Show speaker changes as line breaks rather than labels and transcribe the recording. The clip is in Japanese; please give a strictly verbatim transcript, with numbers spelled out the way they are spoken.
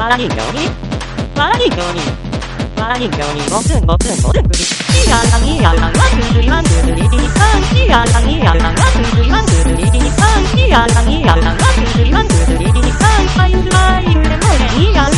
わら人形にわら人形にわら人形にごつんごつんごつんくりいやさんいやさんワンツースリーワンツースリーティーさんいやさんいやさんワンツースリーワンツースリーティーさんいやさんいやさんワンツースリーワンツースリーティーさんファイブファイブでもねいや